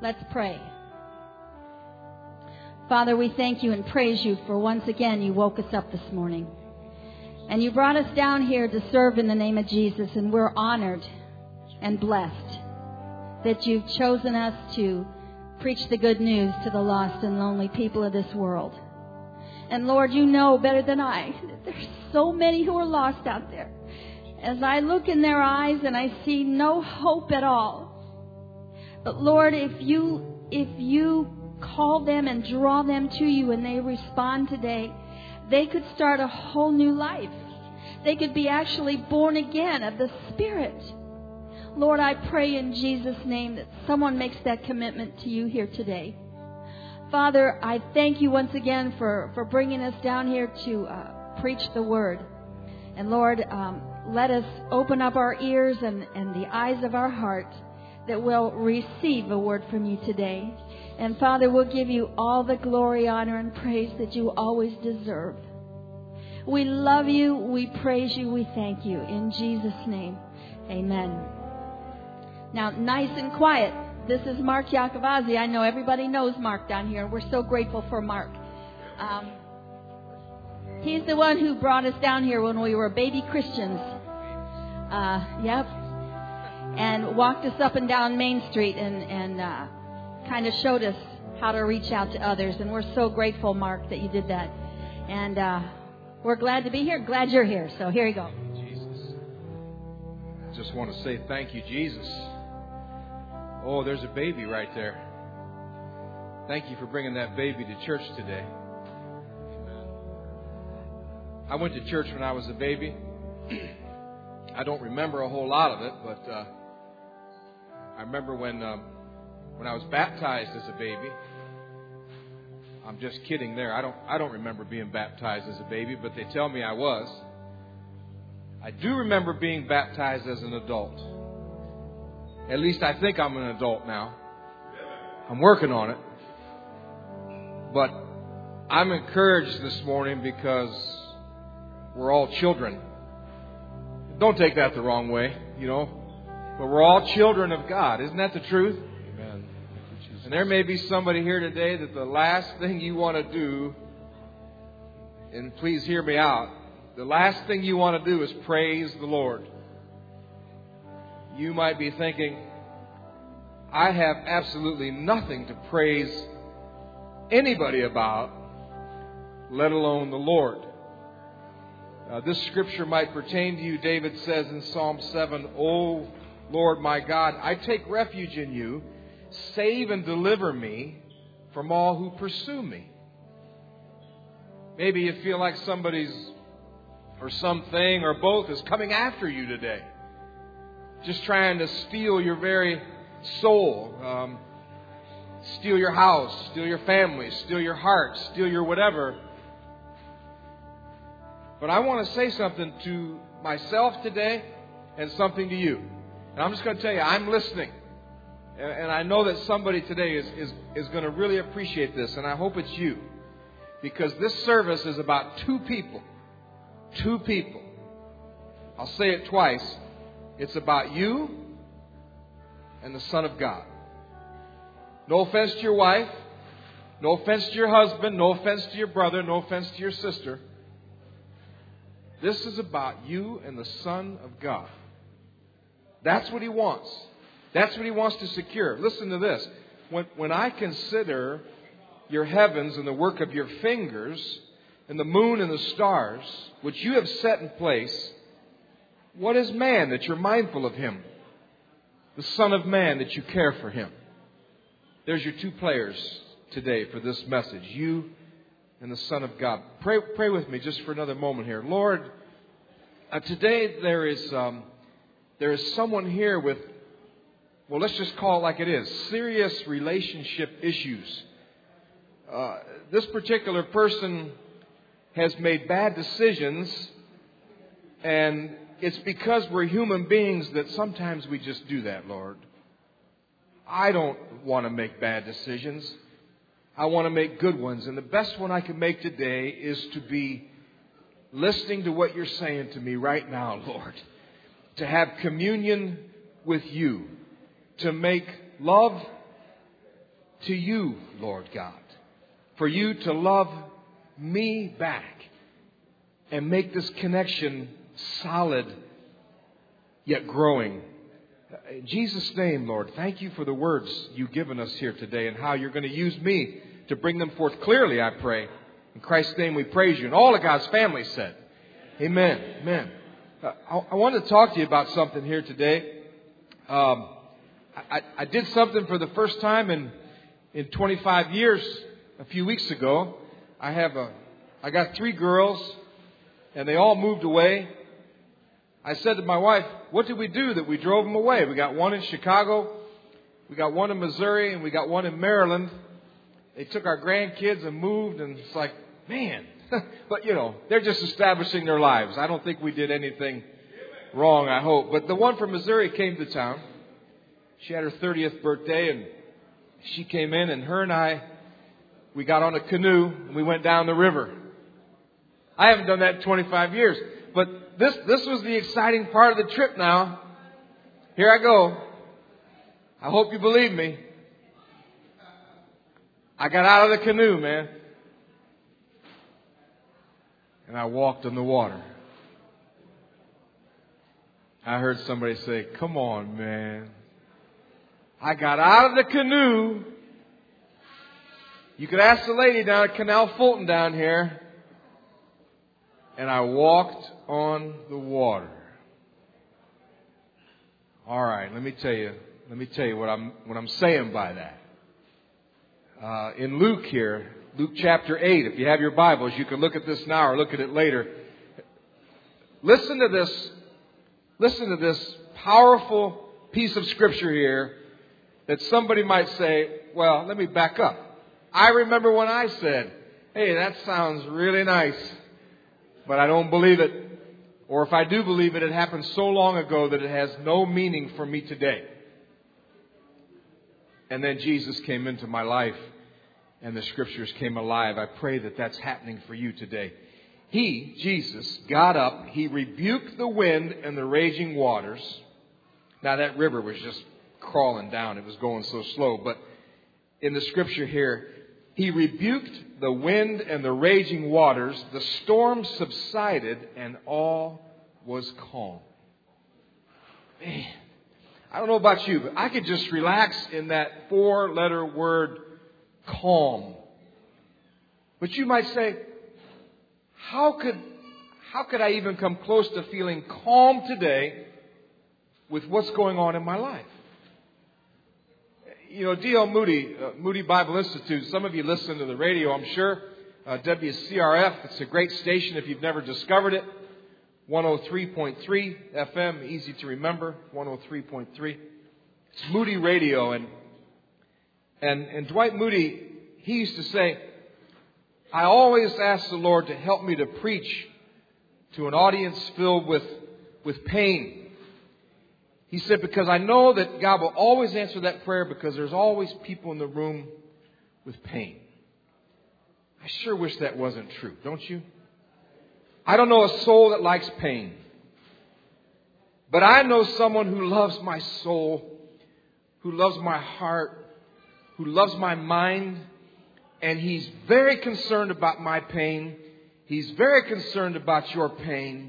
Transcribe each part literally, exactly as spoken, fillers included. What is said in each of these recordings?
Let's pray. Father, we thank you and praise you for once again you woke us up this morning. And you brought us down here to serve in the name of Jesus. And we're honored and blessed that you've chosen us to preach the good news to the lost and lonely people of this world. And Lord, you know better than I that there's so many who are lost out there. As I look in their eyes and I see no hope at all. But Lord, if you, if you call them and draw them to you and they respond today, they could start a whole new life. They could be actually born again of the Spirit. Lord, I pray in Jesus' name that someone makes that commitment to you here today. Father, I thank you once again for, for bringing us down here to uh, preach the Word. And Lord, um, let us open up our ears and, and the eyes of our heart that we'll receive a word from you today. And Father, we'll give you all the glory, honor, and praise that you always deserve. We love you, we praise you, we thank you. In Jesus' name, amen. Now, nice and quiet. This is Mark Yakovazzi. I know everybody knows Mark down here. We're so grateful for Mark. Um, he's the one who brought us down here when we were baby Christians. Uh, yep. And walked us up and down Main Street and, and uh, kind of showed us how to reach out to others. And we're so grateful, Mark, that you did that. And uh, we're glad to be here. Glad you're here. So here you go. Jesus. I just want to say thank you, Jesus. Oh, there's a baby right there. Thank you for bringing that baby to church today. Amen. I went to church when I was a baby. I don't remember a whole lot of it, but uh, I remember when um, when I was baptized as a baby. I'm just kidding there. I don't I don't remember being baptized as a baby, but they tell me I was. I do remember being baptized as an adult. At least I think I'm an adult now. I'm working on it. But I'm encouraged this morning because we're all children. Don't take that the wrong way, you know. But we're all children of God. Isn't that the truth? Amen. And there may be somebody here today that the last thing you want to do, and please hear me out, the last thing you want to do is praise the Lord. You might be thinking, I have absolutely nothing to praise anybody about, let alone the Lord. Uh, this scripture might pertain to you. David says in Psalm seven, O Lord my God, I take refuge in you. Save and deliver me from all who pursue me. Maybe you feel like somebody's or something or both is coming after you today. Just trying to steal your very soul. Um, steal your house, steal your family, steal your heart, steal your whatever. But I want to say something to myself today and something to you. And I'm just going to tell you, I'm listening. And, and I know that somebody today is, is, is going to really appreciate this. And I hope it's you. Because this service is about two people. Two people. I'll say it twice. It's about you and the Son of God. No offense to your wife. No offense to your husband. No offense to your brother. No offense to your sister. This is about you and the Son of God. That's what He wants. That's what He wants to secure. Listen to this. When, when I consider your heavens and the work of your fingers and the moon and the stars, which you have set in place, what is man that you're mindful of him? The Son of Man that you care for him. There's your two players today for this message. You and the Son of God. Pray, pray with me just for another moment here. Lord, uh, today there is um, there is someone here with, well, let's just call it like it is, serious relationship issues. Uh, this particular person has made bad decisions, and it's because we're human beings that sometimes we just do that, Lord. I don't want to make bad decisions. I want to make good ones. And the best one I can make today is to be listening to what you're saying to me right now, Lord. To have communion with you. To make love to you, Lord God, for you to love me back and make this connection solid yet growing. In Jesus' name, Lord, thank you for the words you've given us here today and how you're going to use me to bring them forth clearly, I pray. In Christ's name we praise you. And all of God's family said, amen. Amen. Uh, I, I want to talk to you about something here today. Um, I, I did something for the first time in, in twenty-five years a few weeks ago. I have a, I got three girls and they all moved away. I said to my wife, what did we do that we drove them away? We got one in Chicago, we got one in Missouri, and we got one in Maryland. They took our grandkids and moved, and it's like, man. But, you know, they're just establishing their lives. I don't think we did anything wrong, I hope. But the one from Missouri came to town. She had her thirtieth birthday, and she came in, and her and I, we got on a canoe, and we went down the river. I haven't done that in twenty-five years. But this this was the exciting part of the trip now. Here I go. I hope you believe me. I got out of the canoe, man. And I walked on the water. I heard somebody say, come on, man. I got out of the canoe. You could ask the lady down at Canal Fulton down here. And I walked on the water. All right, let me tell you. Let me tell you what I'm what I'm saying by that. Uh, in Luke here, Luke chapter eight. If you have your Bibles, you can look at this now or look at it later. Listen to this. Listen to this powerful piece of scripture here that somebody might say, "Well, let me back up. I remember when I said, hey, that sounds really nice. But I don't believe it. Or if I do believe it, it happened so long ago that it has no meaning for me today." And then Jesus came into my life and the scriptures came alive. I pray that that's happening for you today. He, Jesus, got up. He rebuked the wind and the raging waters. Now that river was just crawling down. It was going so slow. But in the scripture here, he rebuked the wind and the raging waters. The storm subsided and all was calm. Man, I don't know about you, but I could just relax in that four-letter word, calm. But you might say, how could, how could I even come close to feeling calm today with what's going on in my life? You know, D L Moody, uh, Moody Bible Institute, some of you listen to the radio, I'm sure. Uh, W C R F, it's a great station if you've never discovered it. one oh three point three F M, easy to remember, one oh three point three. It's Moody Radio. And, and, and Dwight Moody, he used to say, I always ask the Lord to help me to preach to an audience filled with, with pain. He said, because I know that God will always answer that prayer because there's always people in the room with pain. I sure wish that wasn't true, don't you? I don't know a soul that likes pain. But I know someone who loves my soul, who loves my heart, who loves my mind, and he's very concerned about my pain. He's very concerned about your pain.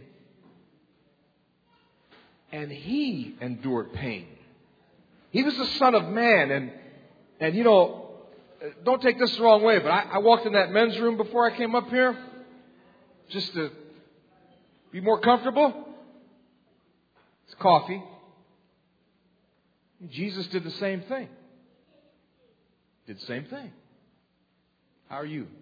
And he endured pain. He was the Son of Man. And, and you know, don't take this the wrong way, but I, I walked in that men's room before I came up here just to be more comfortable. It's coffee. And Jesus did the same thing. Did the same thing. How are you?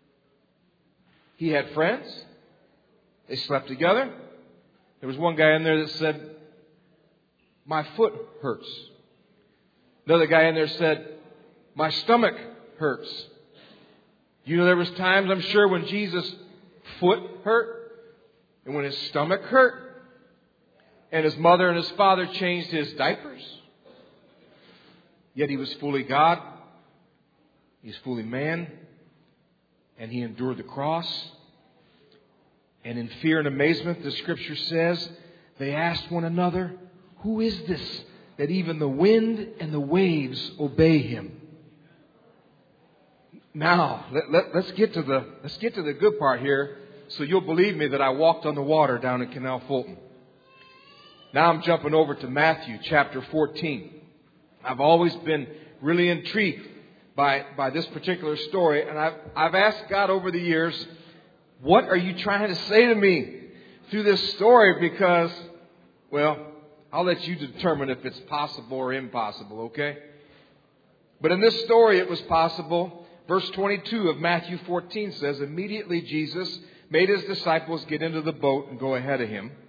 He had friends. They slept together. There was one guy in there that said, my foot hurts. Another guy in there said, my stomach hurts. You know, there was times, I'm sure, when Jesus' foot hurt and when his stomach hurt and his mother and his father changed his diapers. Yet he was fully God. He's fully man. And he endured the cross. And in fear and amazement, the scripture says, they asked one another, who is this that even the wind and the waves obey him? Now, let, let, let's get to the let's get to the good part here, so you'll believe me that I walked on the water down in Canal Fulton. Now I'm jumping over to Matthew chapter fourteen. I've always been really intrigued by by this particular story, and I've I've asked God over the years, what are you trying to say to me through this story? Because, well, I'll let you determine if it's possible or impossible, okay? But in this story, it was possible. Verse twenty-two of Matthew fourteen says, immediately Jesus made his disciples get into the boat and go ahead of him.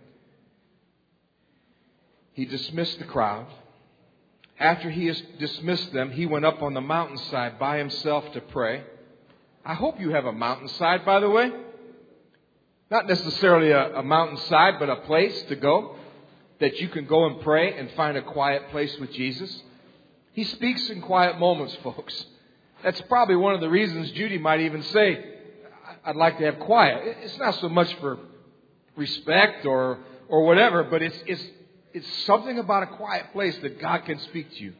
He dismissed the crowd. After he has dismissed them, he went up on the mountainside by himself to pray. I hope you have a mountainside, by the way. Not necessarily a, a mountainside, but a place to go that you can go and pray and find a quiet place with Jesus. He speaks in quiet moments, folks. That's probably one of the reasons Judy might even say, I'd like to have quiet. It's not so much for respect or or whatever, but it's it's it's something about a quiet place that God can speak to you.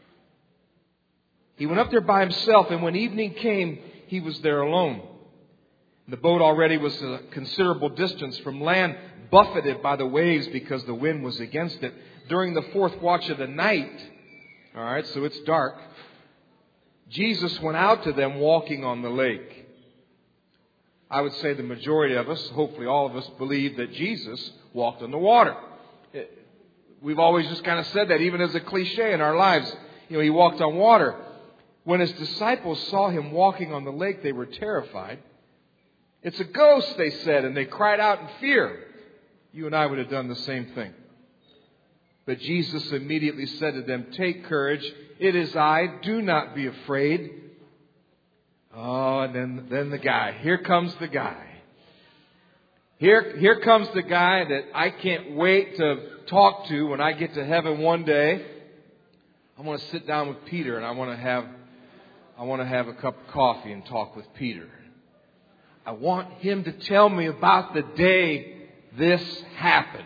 He went up there by himself, and when evening came, he was there alone. The boat already was a considerable distance from land, buffeted by the waves because the wind was against it. During the fourth watch of the night, all right, so it's dark, Jesus went out to them walking on the lake. I would say the majority of us, hopefully all of us, believe that Jesus walked on the water. We've always just kind of said that, even as a cliche in our lives. You know, he walked on water. When his disciples saw him walking on the lake, they were terrified. It's a ghost, they said, and they cried out in fear. You and I would have done the same thing. But Jesus immediately said to them, take courage. It is I. Do not be afraid. Oh, and then, then the guy. Here comes the guy. Here, here comes the guy that I can't wait to talk to when I get to heaven one day. I want to sit down with Peter, and I want to have, I want to have a cup of coffee and talk with Peter. I want him to tell me about the day this happened.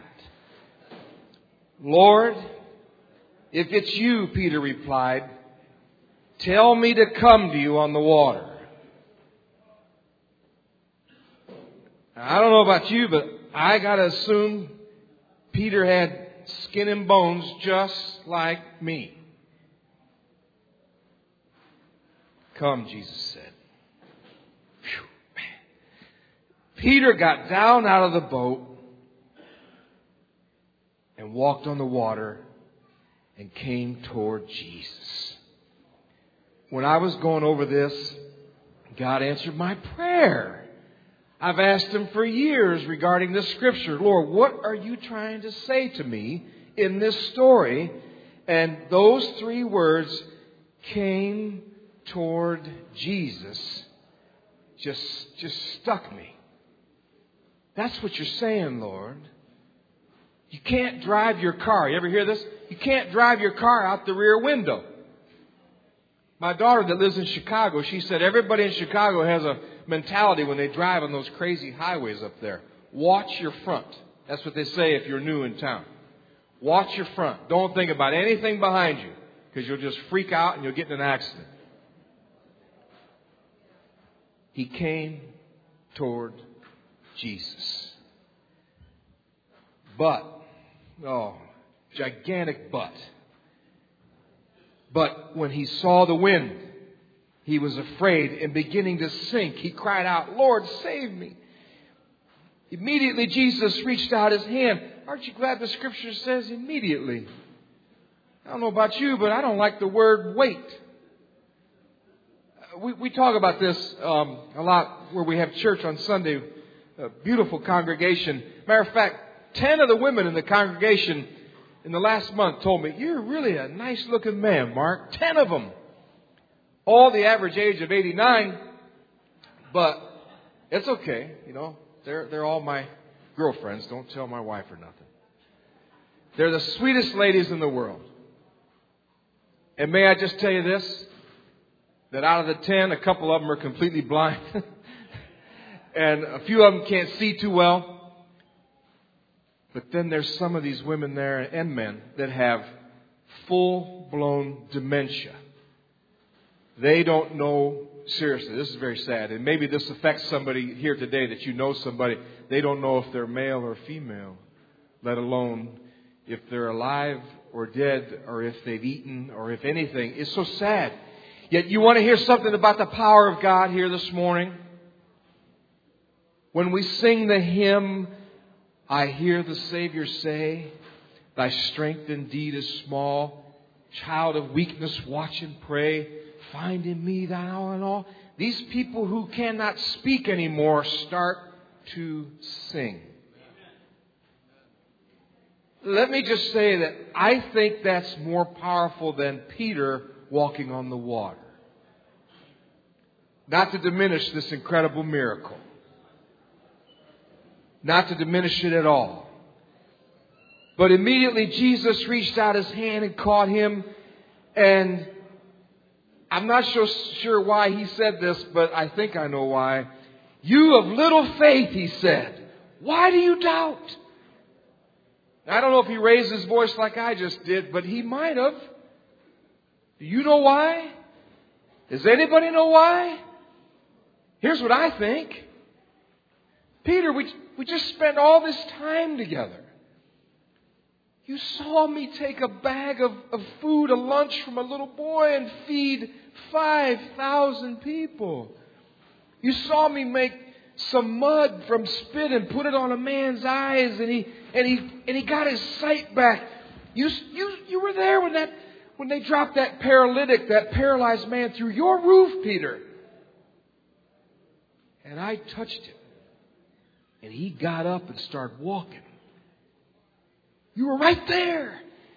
Lord, if it's you, Peter replied, tell me to come to you on the water. Now, I don't know about you, but I got to assume Peter had skin and bones just like me. Come, Jesus said. Whew, man. Peter got down out of the boat and walked on the water and came toward Jesus. When I was going over this, God answered my prayer. I've asked him for years regarding this scripture. Lord, what are you trying to say to me in this story? And those three words, came toward Jesus, just, just stuck me. That's what you're saying, Lord. You can't drive your car. You ever hear this? You can't drive your car out the rear window. My daughter that lives in Chicago, she said everybody in Chicago has a mentality when they drive on those crazy highways up there. Watch your front. That's what they say if you're new in town. Watch your front. Don't think about anything behind you, because you'll just freak out and you'll get in an accident. He came toward Jesus. But, oh, gigantic but. But when he saw the wind, he was afraid and beginning to sink. He cried out, Lord, save me. Immediately Jesus reached out his hand. Aren't you glad the scripture says immediately? I don't know about you, but I don't like the word wait. We, we talk about this um, a lot where we have church on Sunday. A beautiful congregation. Matter of fact, ten of the women in the congregation in the last month told me, you're really a nice looking man, Mark. Ten of them. All the average age of eighty-nine. But it's okay. You know, they're, they're all my girlfriends. Don't tell my wife or nothing. They're the sweetest ladies in the world. And may I just tell you this? That out of the ten, a couple of them are completely blind. And a few of them can't see too well. But then there's some of these women there and men that have full-blown dementia. They don't know seriously, this is very sad. And maybe this affects somebody here today that you know somebody. They don't know if they're male or female, let alone if they're alive or dead or if they've eaten or if anything. It's so sad. Yet you want to hear something about the power of God here this morning? When we sing the hymn, I hear the Savior say, Thy strength indeed is small. Child of weakness, watch and pray. Find in me thine all in all. These people who cannot speak anymore start to sing. Let me just say that I think that's more powerful than Peter walking on the water. Not to diminish this incredible miracle. Not to diminish it at all. But immediately Jesus reached out His hand and caught him. And I'm not so sure why He said this, but I think I know why. You of little faith, He said, why do you doubt? I don't know if He raised His voice like I just did, but He might have. Do you know why? Does anybody know why? Here's what I think. Peter, we, we just spent all this time together. You saw me take a bag of, of food, a lunch from a little boy and feed five thousand people. You saw me make some mud from spit and put it on a man's eyes and he and he and he got his sight back. You you you were there when that when they dropped that paralytic, that paralyzed man through your roof, Peter. And I touched him. And he got up and started walking. You were right there.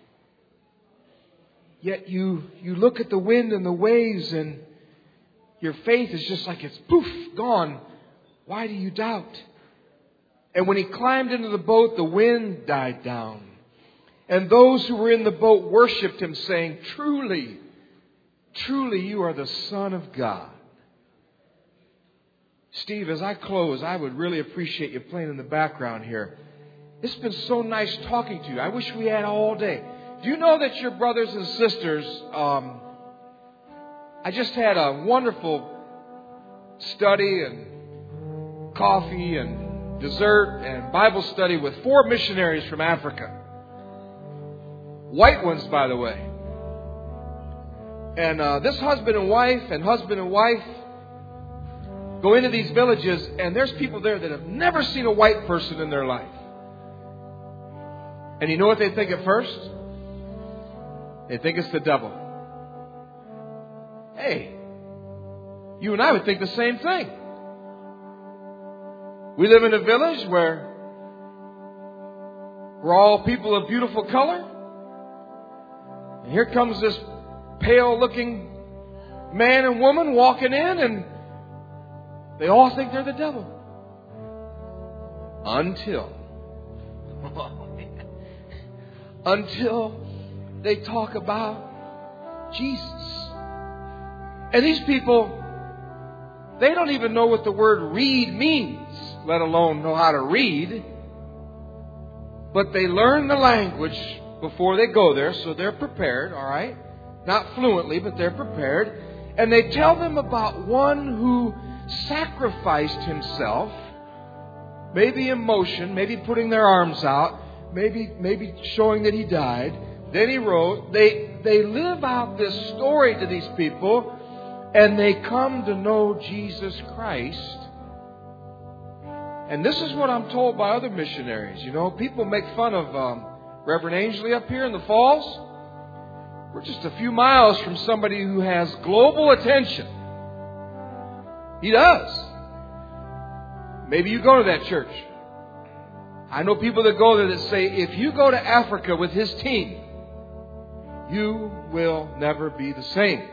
Yet you, you look at the wind and the waves and your faith is just like it's poof, gone. Why do you doubt? And when he climbed into the boat, the wind died down. And those who were in the boat worshipped him, saying, Truly, truly you are the Son of God. Steve, as I close, I would really appreciate you playing in the background here. It's been so nice talking to you. I wish we had all day. Do you know that your brothers and sisters, um, I just had a wonderful study and coffee and dessert and Bible study with four missionaries from Africa. White ones, by the way. And uh, this husband and wife and husband and wife go into these villages, and there's people there that have never seen a white person in their life. And you know what they think at first? They think it's the devil. Hey, you and I would think the same thing. We live in a village where we're all people of beautiful color. And here comes this pale-looking man and woman walking in, and they all think they're the devil. Until... Until they talk about Jesus. And these people, they don't even know what the word read means, let alone know how to read. But they learn the language before they go there, so they're prepared, all right? Not fluently, but they're prepared. And they tell them about one who sacrificed himself, maybe in motion, maybe putting their arms out, Maybe maybe showing that he died. Then he rose. They, they live out this story to these people. And they come to know Jesus Christ. And this is what I'm told by other missionaries. You know, people make fun of um, Reverend Ainsley up here in the Falls. We're just a few miles from somebody who has global attention. He does. Maybe you go to that church. I know people that go there that say, if you go to Africa with his team, you will never be the same.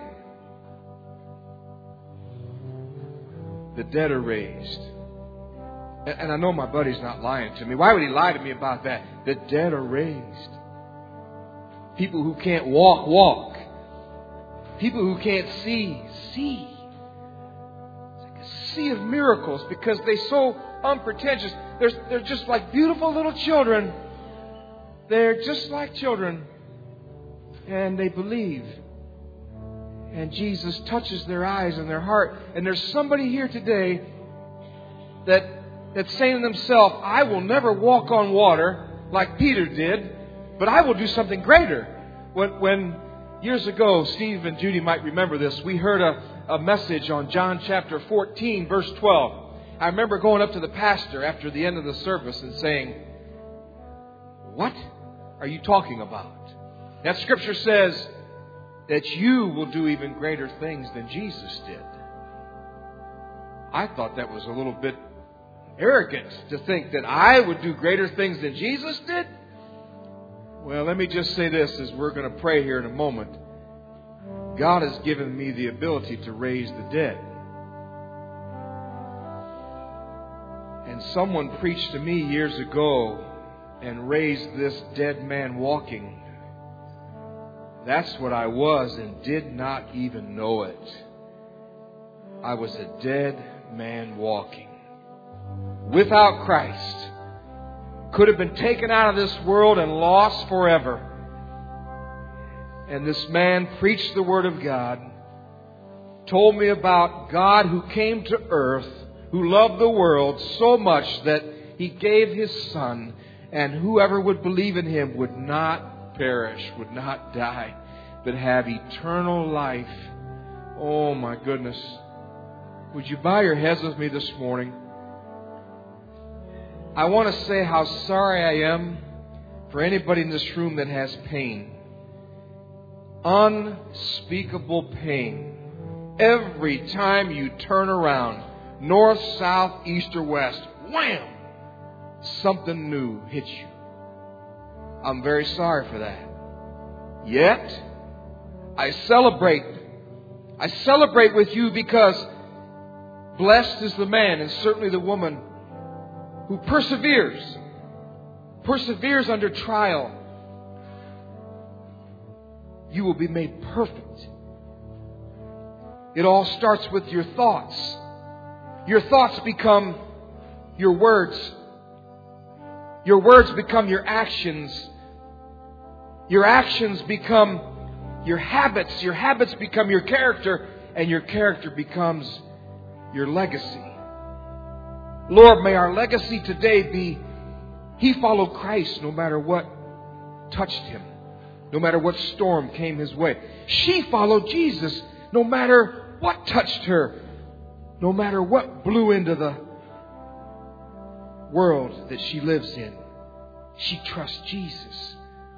The dead are raised. And I know my buddy's not lying to me. Why would he lie to me about that? The dead are raised. People who can't walk, walk. People who can't see, see. It's like a sea of miracles because they're so unpretentious. They're, they're just like beautiful little children. They're just like children. And they believe. And Jesus touches their eyes and their heart. And there's somebody here today that that's saying to themselves, I will never walk on water like Peter did, but I will do something greater. When, when years ago, Steve and Judy might remember this, we heard a, a message on John chapter fourteen, verse twelve. I remember going up to the pastor after the end of the service and saying, what are you talking about? That scripture says that you will do even greater things than Jesus did. I thought that was a little bit arrogant to think that I would do greater things than Jesus did. Well, let me just say this as we're going to pray here in a moment. God has given me the ability to raise the dead. And someone preached to me years ago and raised this dead man walking. That's what I was and did not even know it. I was a dead man walking. Without Christ. Could have been taken out of this world and lost forever. And this man preached the Word of God. Told me about God who came to earth, who loved the world so much that He gave His Son, and whoever would believe in Him would not perish, would not die, but have eternal life. Oh my goodness. Would you bow your heads with me this morning? I want to say how sorry I am for anybody in this room that has pain. Unspeakable pain. Every time you turn around, north, south, east, or west, wham! Something new hits you. I'm very sorry for that. Yet, I celebrate. I celebrate with you because blessed is the man and certainly the woman who perseveres, perseveres under trial. You will be made perfect. It all starts with your thoughts. Your thoughts become your words. Your words become your actions. Your actions become your habits. Your habits become your character. And your character becomes your legacy. Lord, may our legacy today be, he followed Christ no matter what touched him, no matter what storm came his way. She followed Jesus no matter what touched her, no matter what blew into the world that she lives in. She trusts Jesus.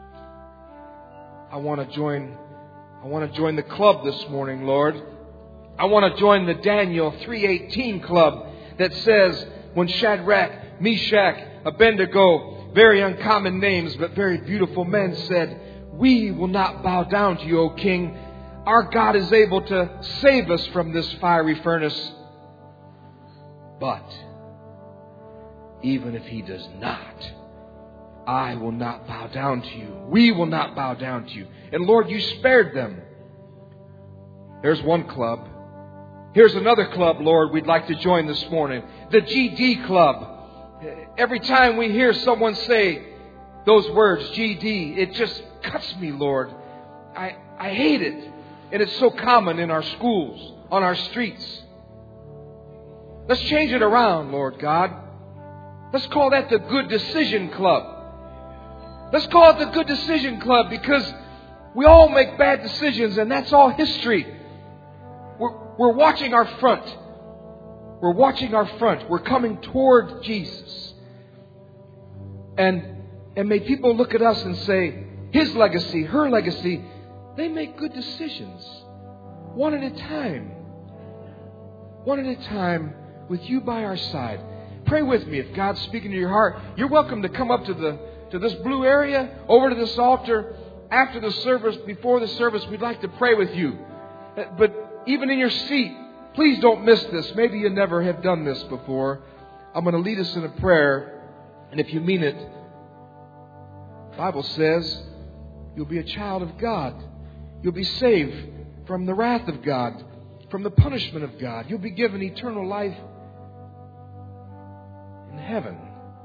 I want to join, I want to join the club this morning, Lord. I want to join the Daniel three eighteen club that says, when Shadrach, Meshach, Abednego, very uncommon names but very beautiful men, said, we will not bow down to you, O King. Our God is able to save us from this fiery furnace. But even if He does not, I will not bow down to you. We will not bow down to you. And Lord, you spared them. There's one club. Here's another club, Lord, we'd like to join this morning. The G D Club. Every time we hear someone say those words, G D, it just cuts me, Lord. I, I hate it. And it's so common in our schools, on our streets. Let's change it around, Lord God. Let's call that the Good Decision Club. Let's call it the Good Decision Club because we all make bad decisions and that's all history. We're, we're watching our front. We're watching our front. We're coming toward Jesus. And, and may people look at us and say, his legacy, her legacy, they make good decisions. One at a time. One at a time with you by our side. Pray with me if God's speaking to your heart. You're welcome to come up to the to this blue area, over to this altar. After the service, before the service, we'd like to pray with you. But even in your seat, please don't miss this. Maybe you never have done this before. I'm going to lead us in a prayer. And if you mean it, the Bible says you'll be a child of God. You'll be saved from the wrath of God, from the punishment of God. You'll be given eternal life in heaven.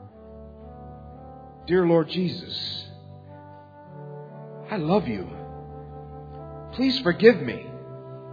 Dear Lord Jesus, I love you. Please forgive me.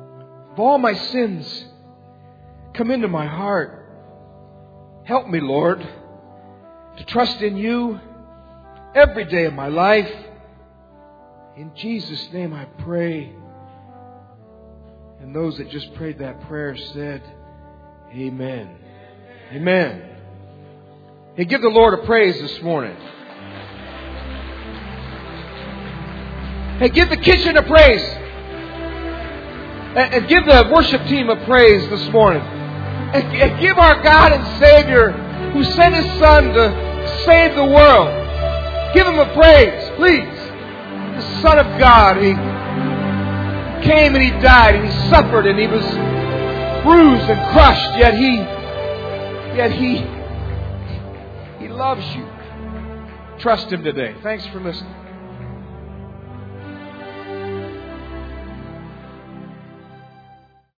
of all my sins. Come into my heart. Help me, Lord, to trust in You every day of my life. In Jesus' name I pray. And those that just prayed that prayer said, Amen. Amen. Hey, give the Lord a praise this morning. Hey, give the kitchen a praise. And give the worship team a praise this morning. And give our God and Savior who sent His Son to save the world. Give Him a praise, please. The Son of God, He came and He died and He suffered and He was bruised and crushed, yet He yet He He loves you. Trust Him today. Thanks for listening.